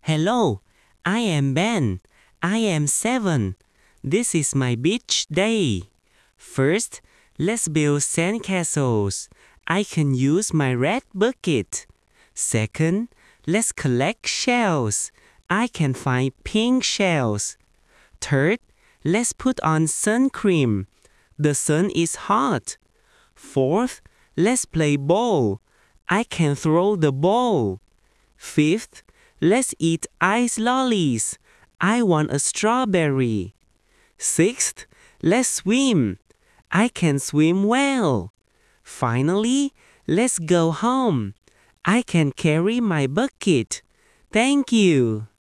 Hello, I am Ben. I am 7. This is my beach day. First, let's build sandcastles. I can use my red bucket. Second, let's collect shells. I can find pink shells. Third, let's put on sun cream. The sun is hot. Fourth, let's play ball. I can throw the ball. Fifth, let's eat ice lollies. I want a strawberry. Sixth, let's swim. I can swim well. Finally, let's go home. I can carry my bucket. Thank you.